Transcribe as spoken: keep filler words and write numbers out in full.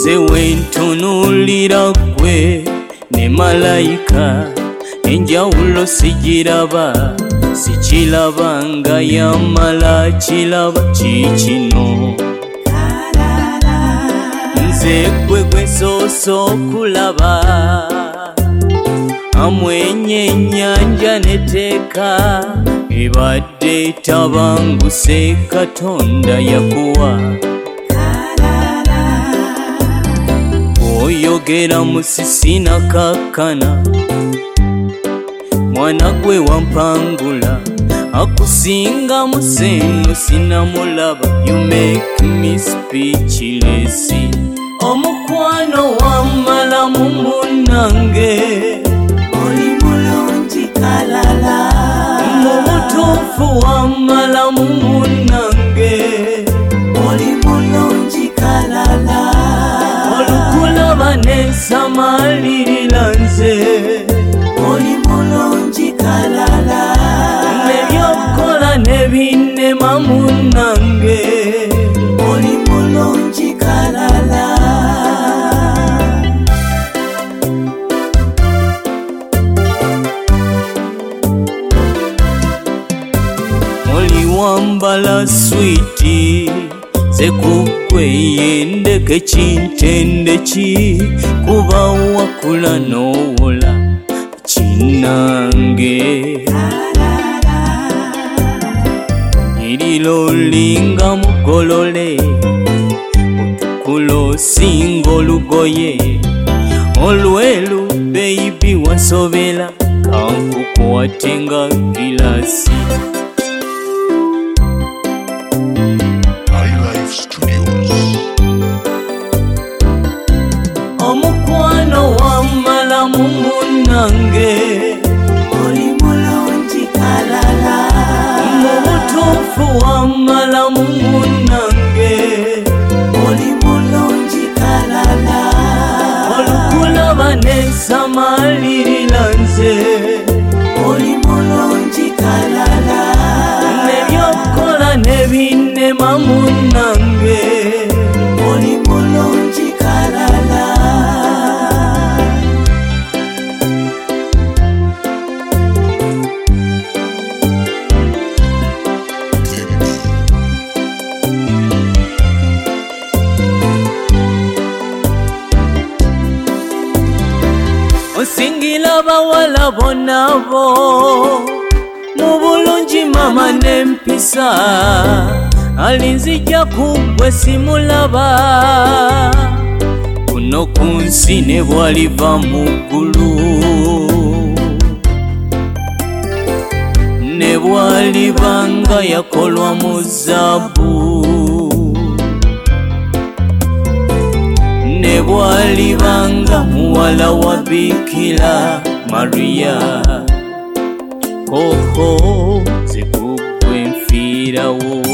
nze wentunulira gwe ne malayika enjawulo sigiraba sikiraba nga yamala kiraba kikino nze gwe gwe soso okulaba amwenye ennyanja neteeka ebadde tabanguse Katonda yakuwa oyogera musisina kakana mwana gwe wampangula akusinga museno sinamulaba you make me speechless omukwano wamala mu munange oli mulungi kalala mu butuufu wamala mu munange oli mulungi kalala olukulaba nesamalirira nze oli mulungi kalala nebyokola nebinema munange oli mulungi kalala oli wambala switi zekukwe yendeke kintendeki kuba wakula nowola kinange irilo linga mugolole otukulo singa olugoye olwelu baby wasobela kankukwatenga gilasi omukwano wamala mu munange oli mulungi kalala mu butuufu wamala mu munange oli mulungi kalala olukulaba nesamalirira nze oli mulungi kalala nebyokola nebinema munange oli mulungi kalala osingira bawala bonabo mu bulungi mama n'empisa alinzija kugwe simulaba kuno ku nsi ne bwaliva mu ggulu ne bwaliba nga yakolwa mu zaabu ne bwaliba nga muwala wa Bikira Maria koko zekugwe nfiirawo